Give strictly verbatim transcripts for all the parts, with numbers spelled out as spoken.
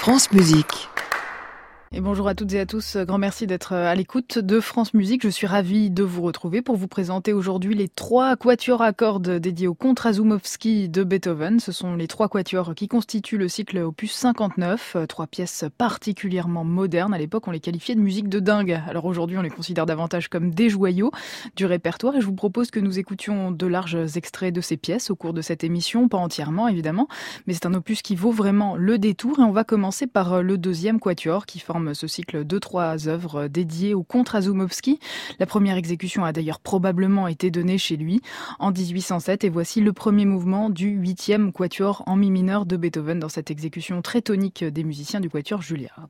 France Musique. Et bonjour à toutes et à tous, grand merci d'être à l'écoute de France Musique. Je suis ravie de vous retrouver pour vous présenter aujourd'hui les trois quatuors à cordes dédiés au Comte Rasoumowsky de Beethoven. Ce sont les trois quatuors qui constituent le cycle opus cinquante-neuf, trois pièces particulièrement modernes. À l'époque, on les qualifiait de musique de dingue. Alors aujourd'hui, on les considère davantage comme des joyaux du répertoire et je vous propose que nous écoutions de larges extraits de ces pièces au cours de cette émission, pas entièrement évidemment, mais c'est un opus qui vaut vraiment le détour et on va commencer par le deuxième quatuor qui forme ce cycle de trois œuvres dédiées au Comte Rasoumowsky. La première exécution a d'ailleurs probablement été donnée chez lui en dix-huit cent sept et voici le premier mouvement du huitième quatuor en mi mineur de Beethoven dans cette exécution très tonique des musiciens du quatuor Juilliard.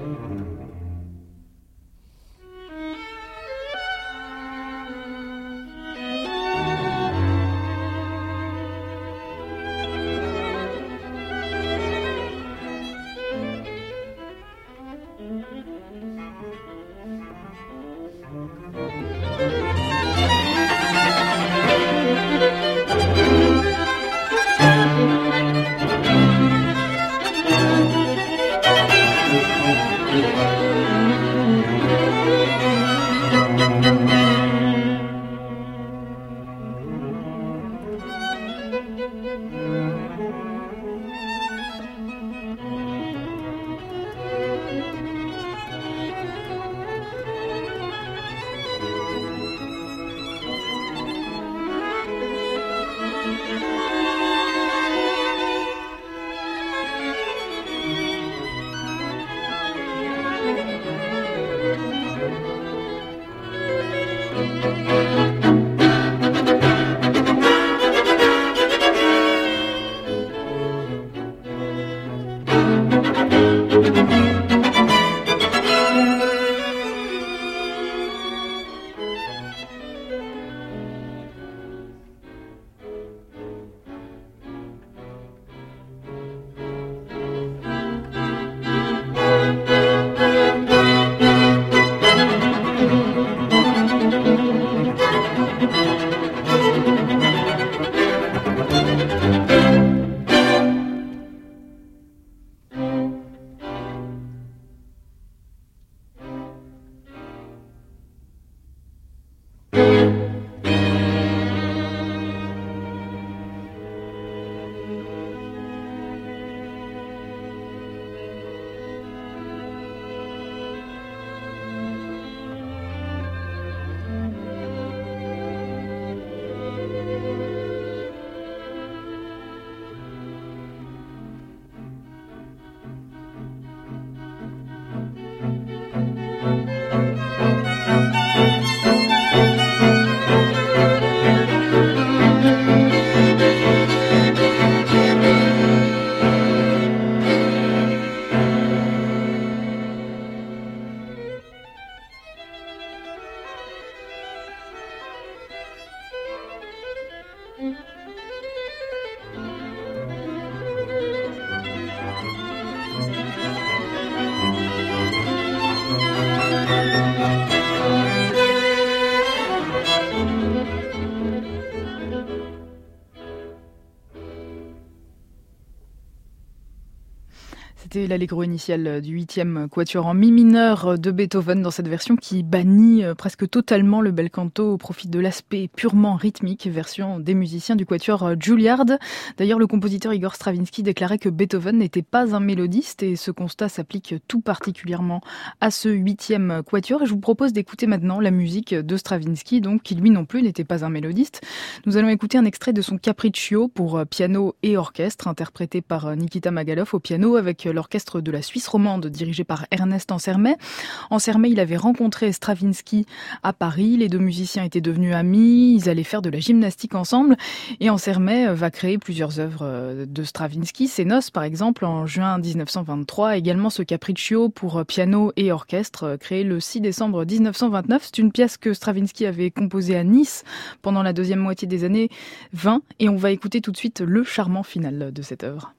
C'était l'allegro initial du huitième quatuor en mi mineur de Beethoven dans cette version qui bannit presque totalement le bel canto au profit de l'aspect purement rythmique, version des musiciens du quatuor Juilliard. D'ailleurs, le compositeur Igor Stravinsky déclarait que Beethoven n'était pas un mélodiste et ce constat s'applique tout particulièrement à ce huitième quatuor. Et je vous propose d'écouter maintenant la musique de Stravinsky, donc qui lui non plus n'était pas un mélodiste. Nous allons écouter un extrait de son Capriccio pour piano et orchestre, interprété par Nikita Magalov au piano avec l'orchestre de la Suisse romande dirigé par Ernest Ansermet. Ansermet, il avait rencontré Stravinsky à Paris, les deux musiciens étaient devenus amis, ils allaient faire de la gymnastique ensemble et Ansermet va créer plusieurs œuvres de Stravinsky, ses noces par exemple en juin dix-neuf cent vingt-trois, également ce Capriccio pour piano et orchestre créé le six décembre dix-neuf cent vingt-neuf. C'est une pièce que Stravinsky avait composée à Nice pendant la deuxième moitié des années vingt et on va écouter tout de suite le charmant final de cette œuvre.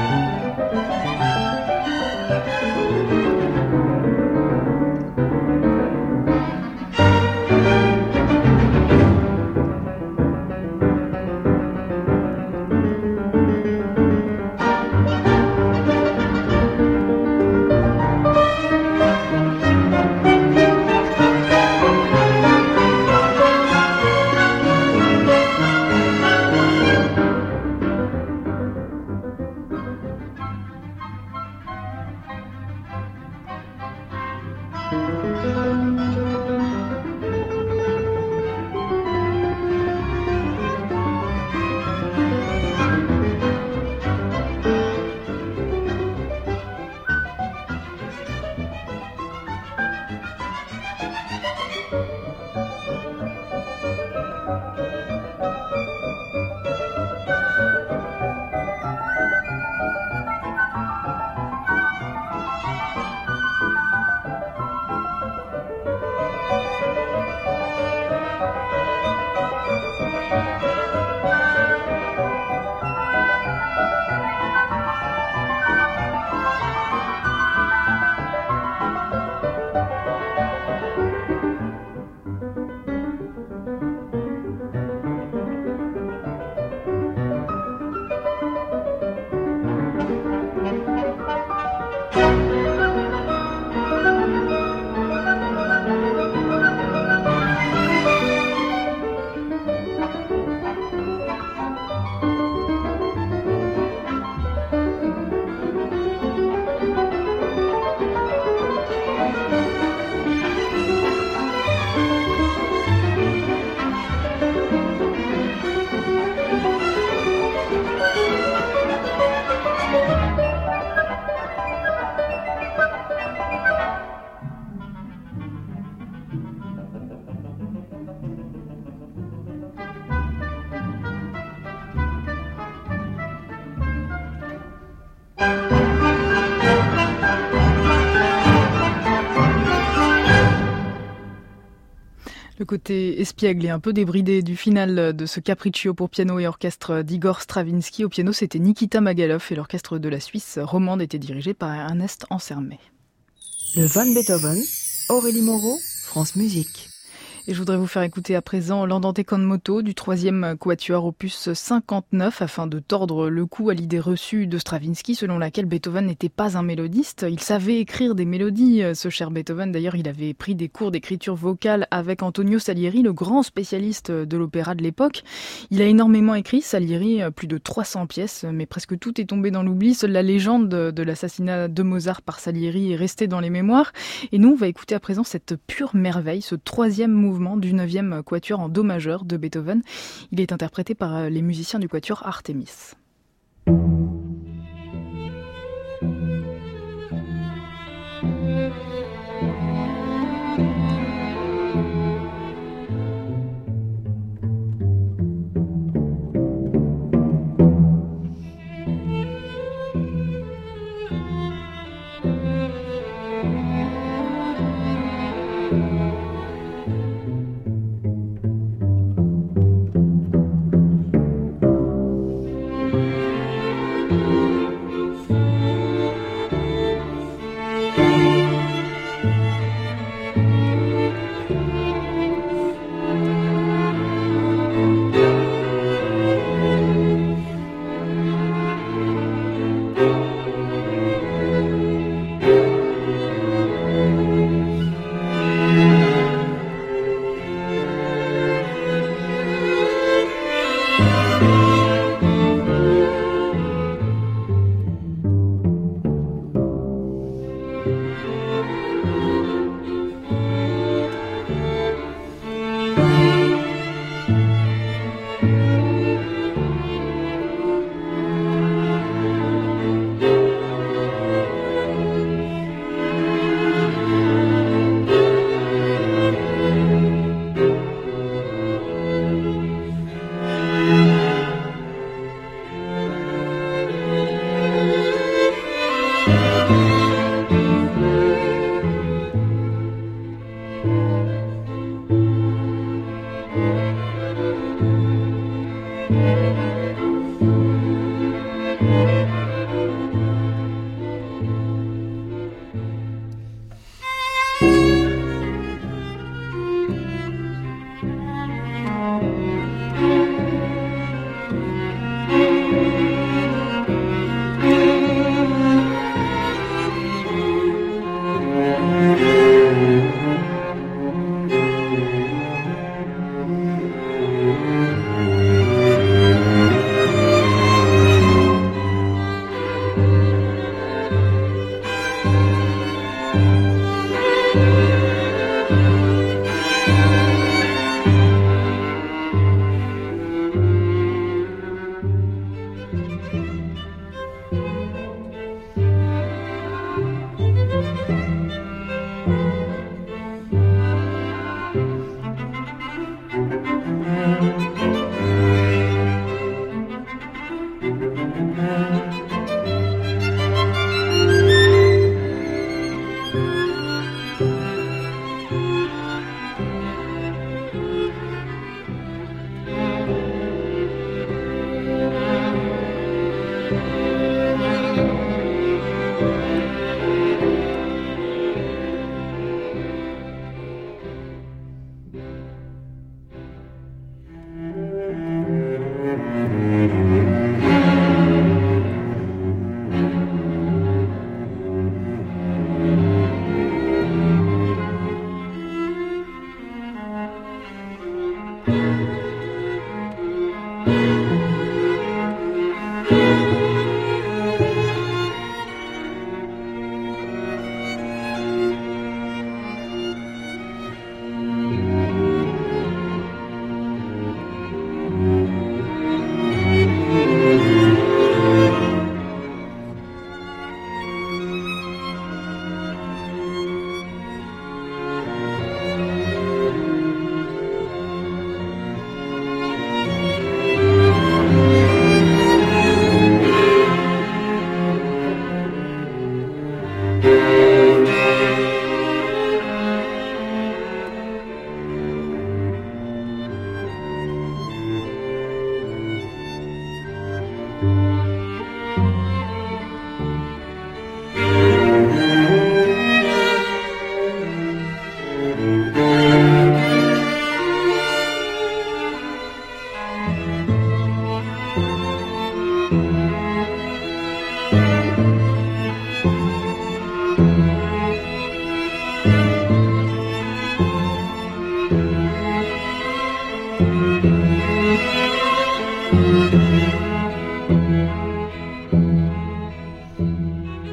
Le côté espiègle et un peu débridé du final de ce Capriccio pour piano et orchestre d'Igor Stravinsky. Au piano, c'était Nikita Magalov et l'orchestre de la Suisse romande était dirigé par Ernest Ansermet. Le Von Beethoven, Aurélie Moreau, France Musique. Et je voudrais vous faire écouter à présent l'Andante con moto du troisième quatuor opus cinquante-neuf afin de tordre le cou à l'idée reçue de Stravinsky selon laquelle Beethoven n'était pas un mélodiste. Il savait écrire des mélodies, ce cher Beethoven. D'ailleurs, il avait pris des cours d'écriture vocale avec Antonio Salieri, le grand spécialiste de l'opéra de l'époque. Il a énormément écrit, Salieri, plus de trois cents pièces, mais presque tout est tombé dans l'oubli. Seule la légende de l'assassinat de Mozart par Salieri est restée dans les mémoires. Et nous, on va écouter à présent cette pure merveille, ce troisième mouvement du neuvième quatuor en do majeur de Beethoven. Il est interprété par les musiciens du quatuor Artemis.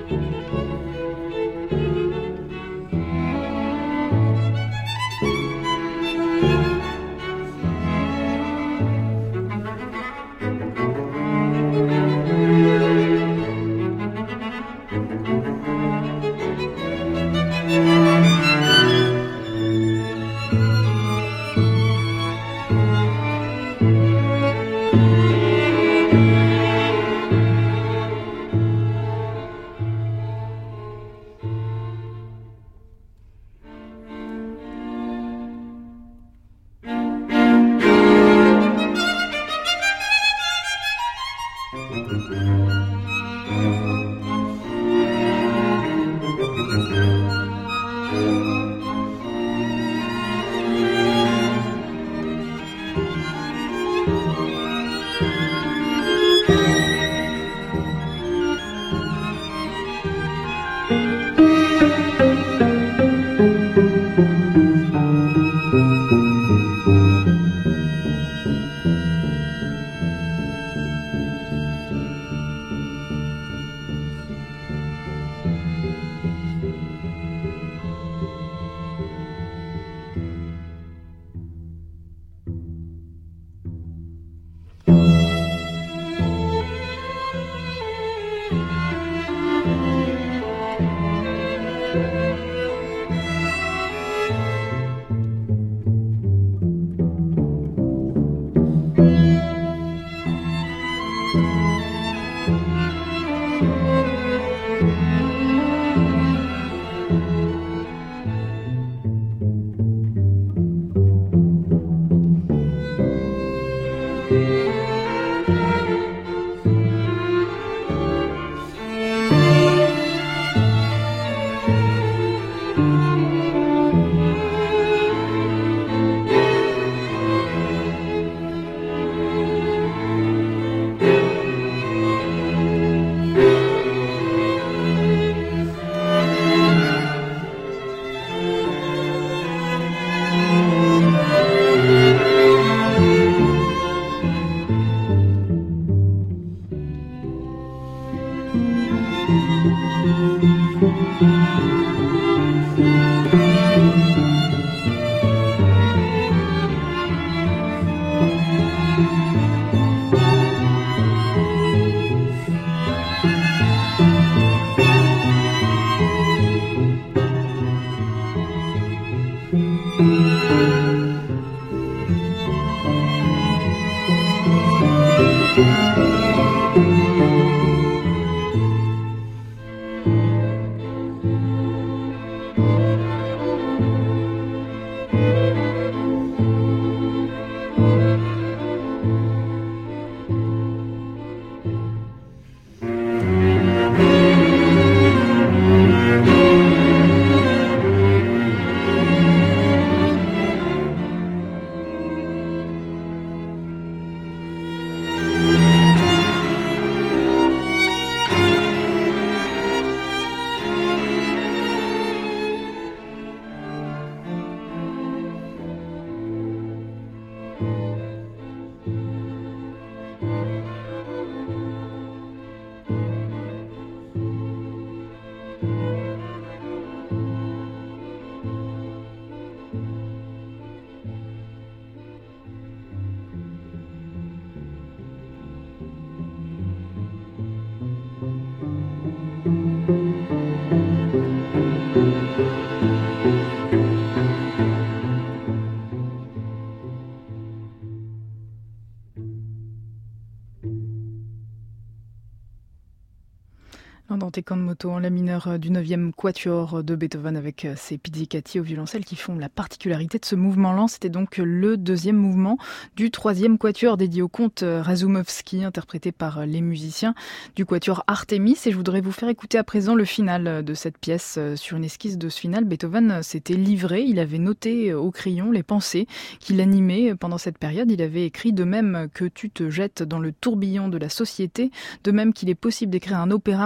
Dante Kanmoto en la mineure du neuvième quatuor de Beethoven avec ses pizzicati au violoncelle qui font la particularité de ce mouvement lent. C'était donc le deuxième mouvement du troisième quatuor dédié au comte Razumovsky, interprété par les musiciens du quatuor Artemis. Et je voudrais vous faire écouter à présent le final de cette pièce. Sur une esquisse de ce final, Beethoven s'était livré. Il avait noté au crayon les pensées qui l'animaient pendant cette période. Il avait écrit: de même que tu te jettes dans le tourbillon de la société, de même qu'il est possible d'écrire un opéra malgré les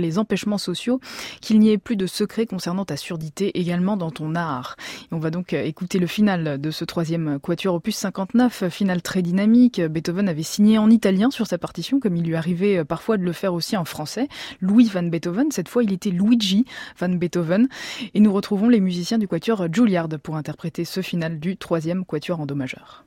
les empêchements sociaux, qu'il n'y ait plus de secret concernant ta surdité également dans ton art. Et on va donc écouter le final de ce troisième quatuor opus cinquante-neuf, final très dynamique. Beethoven avait signé en italien sur sa partition, comme il lui arrivait parfois de le faire aussi en français. Louis van Beethoven, cette fois il était Luigi van Beethoven. Et nous retrouvons les musiciens du quatuor Juilliard pour interpréter ce final du troisième quatuor en do majeur.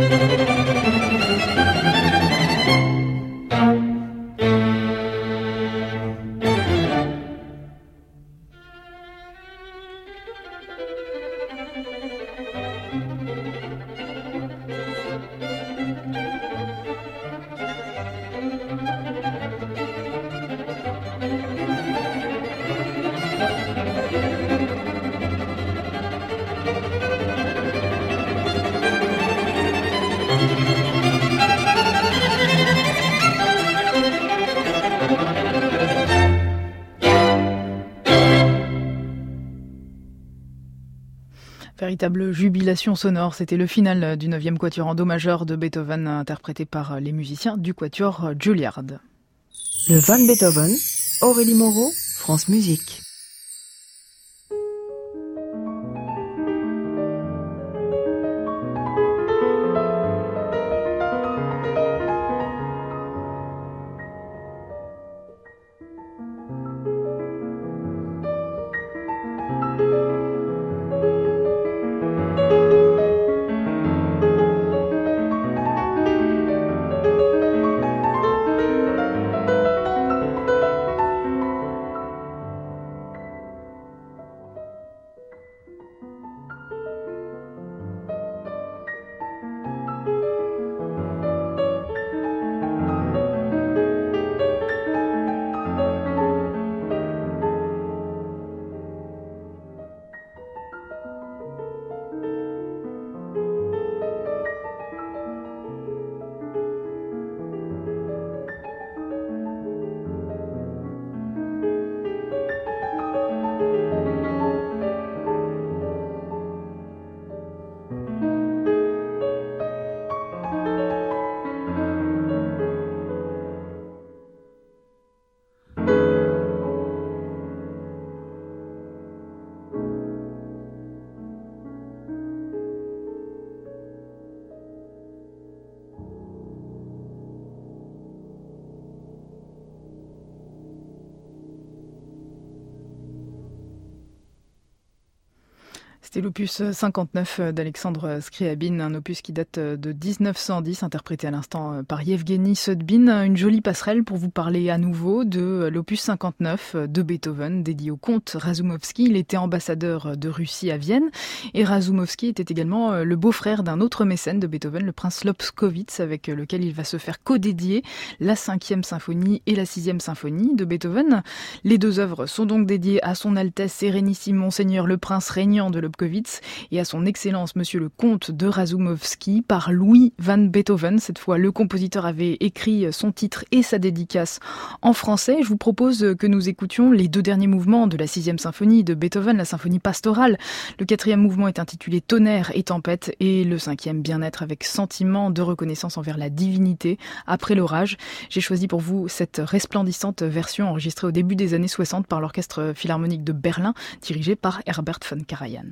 Véritable jubilation sonore, c'était le final du neuvième quatuor en do majeur de Beethoven, interprété par les musiciens du quatuor Juilliard. Le Van Beethoven, Aurélie Moreau, France Musique. C'était l'opus cinquante-neuf d'Alexandre Scriabine, un opus qui date de dix-neuf cent dix, interprété à l'instant par Yevgeny Sudbin. Une jolie passerelle pour vous parler à nouveau de l'opus cinquante-neuf de Beethoven, dédié au comte Razoumovsky. Il était ambassadeur de Russie à Vienne, et Razoumovsky était également le beau-frère d'un autre mécène de Beethoven, le prince Lobkowitz, avec lequel il va se faire co-dédier la cinquième symphonie et la sixième symphonie de Beethoven. Les deux œuvres sont donc dédiées à son Altesse Sérénissime Monseigneur le prince régnant de Lobkowitz et à son Excellence Monsieur le Comte de Razoumovsky par Louis van Beethoven. Cette fois, le compositeur avait écrit son titre et sa dédicace en français. Je vous propose que nous écoutions les deux derniers mouvements de la sixième symphonie de Beethoven, la symphonie pastorale. Le quatrième mouvement est intitulé Tonnerre et tempête, et le cinquième Bien-être avec sentiment de reconnaissance envers la divinité après l'orage. J'ai choisi pour vous cette resplendissante version enregistrée au début des années soixante par l'Orchestre Philharmonique de Berlin, dirigé par Herbert von Karajan.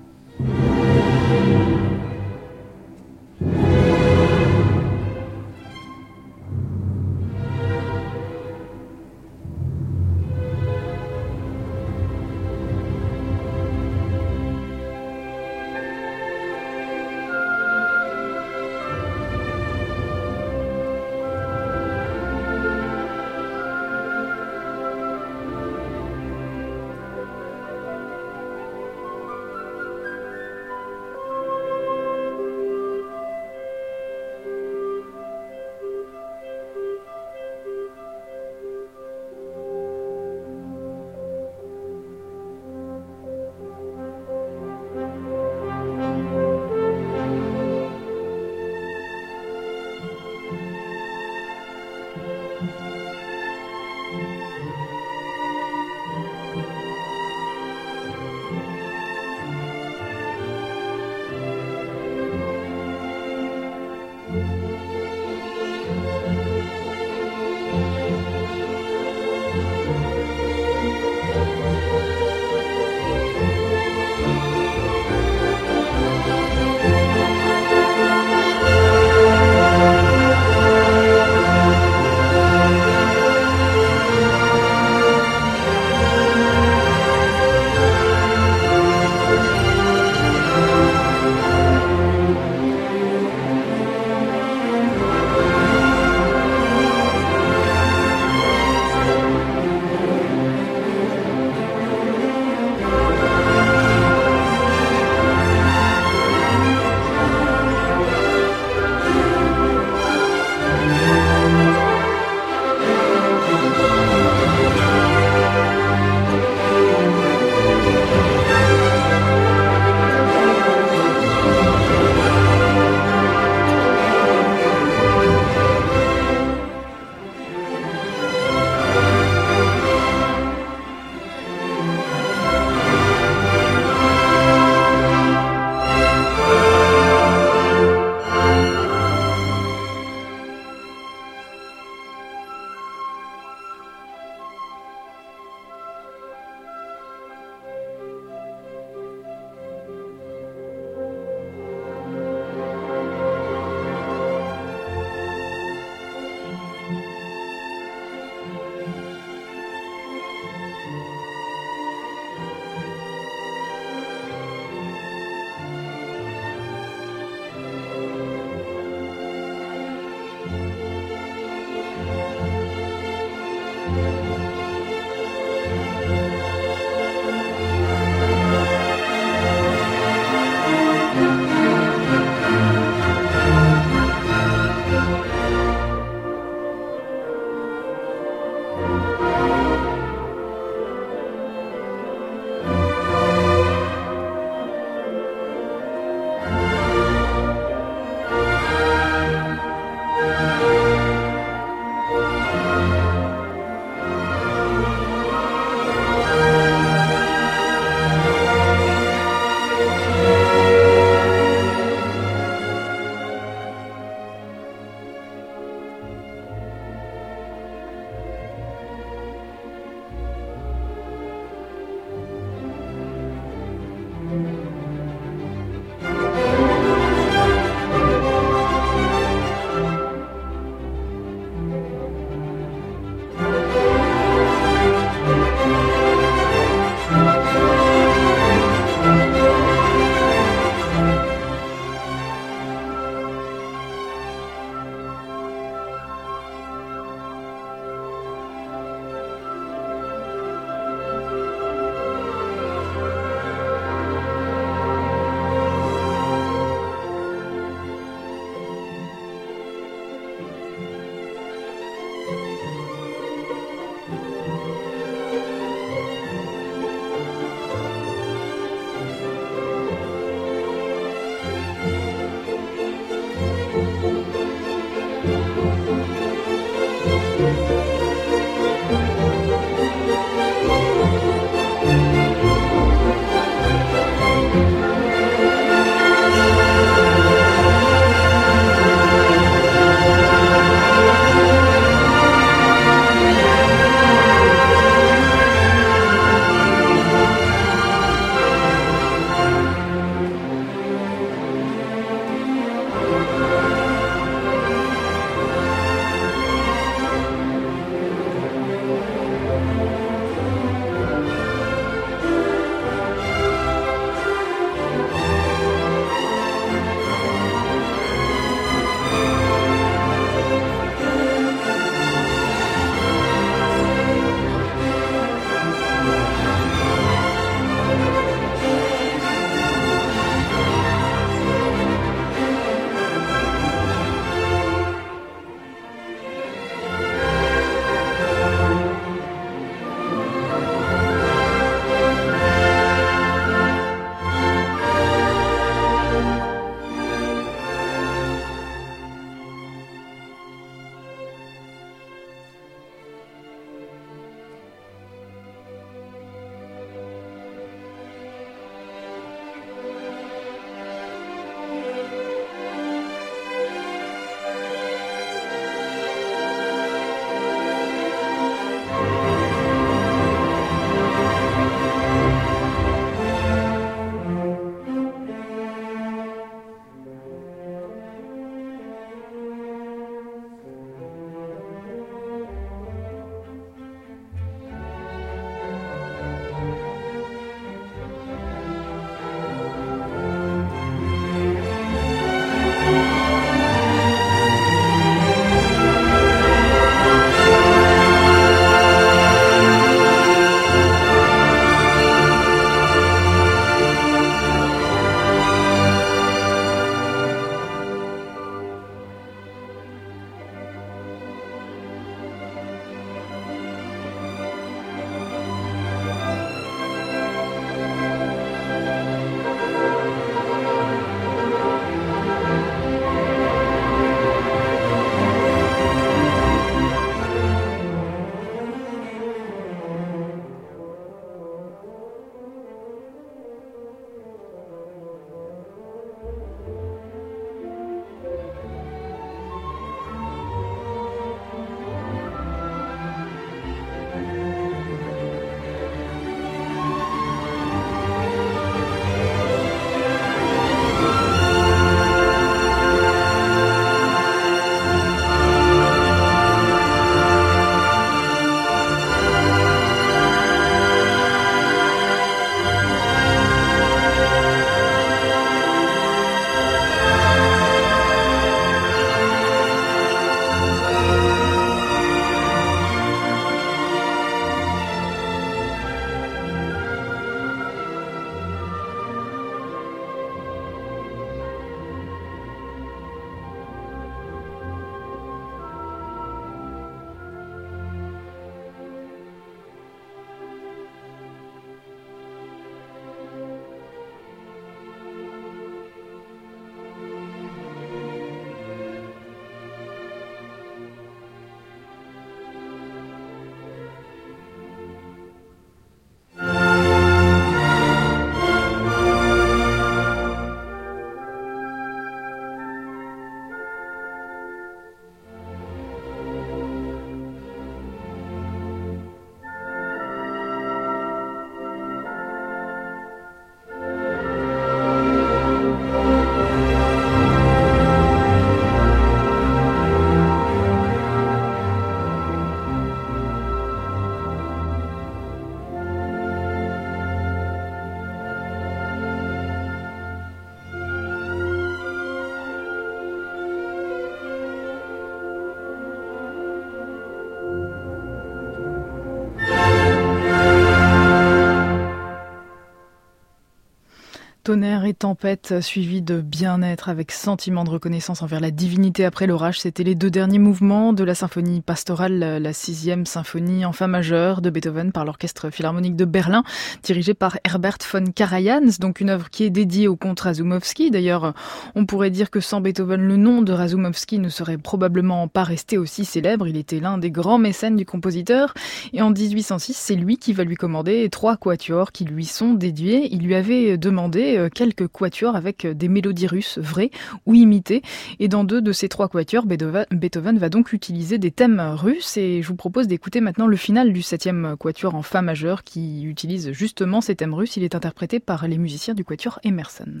Tonnerre et tempête, suivi de bien-être avec sentiment de reconnaissance envers la divinité après l'orage. C'était les deux derniers mouvements de la symphonie pastorale, la sixième symphonie en fa majeur de Beethoven par l'Orchestre Philharmonique de Berlin, dirigé par Herbert von Karajan. Donc une œuvre qui est dédiée au comte Razoumovsky. D'ailleurs, on pourrait dire que sans Beethoven, le nom de Razoumovsky ne serait probablement pas resté aussi célèbre. Il était l'un des grands mécènes du compositeur. Et en dix-huit cent six, c'est lui qui va lui commander trois quatuors qui lui sont dédiés. Il lui avait demandé quelques quatuors avec des mélodies russes vraies ou imitées. Et dans deux de ces trois quatuors, Beethoven va donc utiliser des thèmes russes. Et je vous propose d'écouter maintenant le final du septième quatuor en fa majeur qui utilise justement ces thèmes russes. Il est interprété par les musiciens du quatuor Emerson.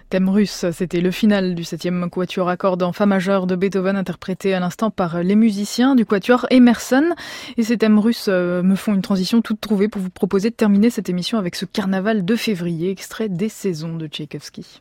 Thème russe, c'était le final du septième quatuor à cordes en fa majeur de Beethoven, interprété à l'instant par les musiciens du quatuor Emerson. Et ces thèmes russes me font une transition toute trouvée pour vous proposer de terminer cette émission avec ce carnaval de février, extrait des saisons de Tchaïkovski.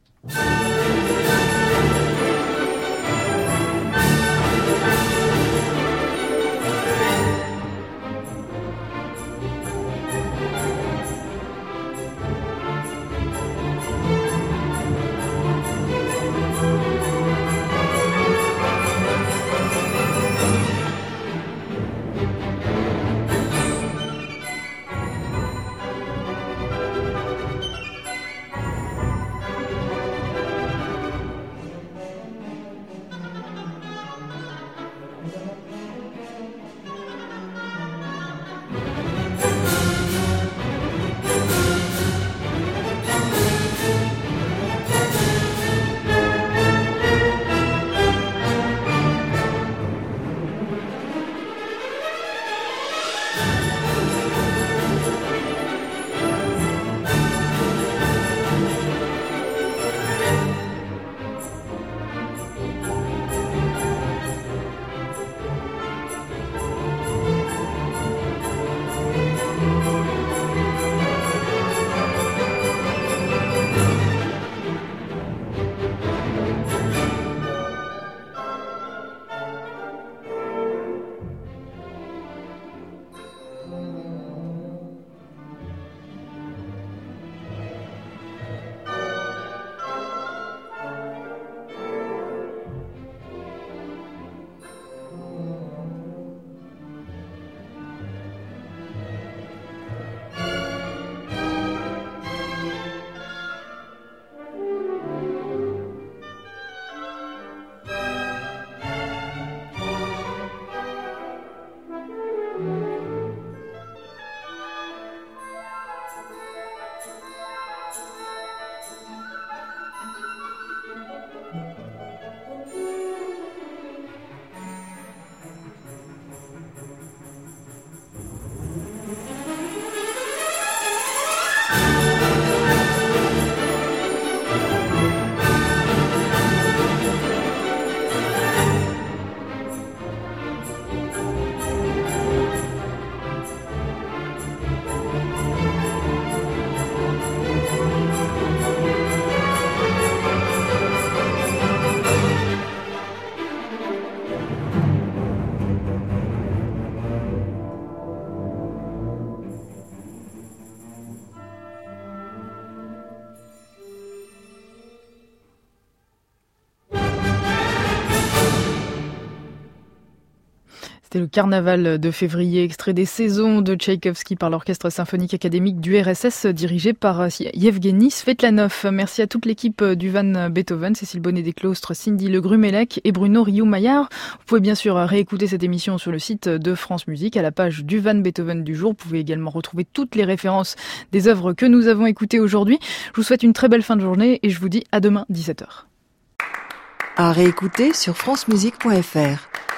C'était le carnaval de février, extrait des saisons de Tchaïkovski par l'Orchestre symphonique académique du R S S, dirigé par Yevgeny Svetlanov. Merci à toute l'équipe du Van Beethoven, Cécile Bonnet-Desclostres, Cindy Legrumelec et Bruno Rioux-Maillard. Vous pouvez bien sûr réécouter cette émission sur le site de France Musique, à la page du Van Beethoven du jour. Vous pouvez également retrouver toutes les références des œuvres que nous avons écoutées aujourd'hui. Je vous souhaite une très belle fin de journée et je vous dis à demain dix-sept heures. À réécouter sur francemusique point f r.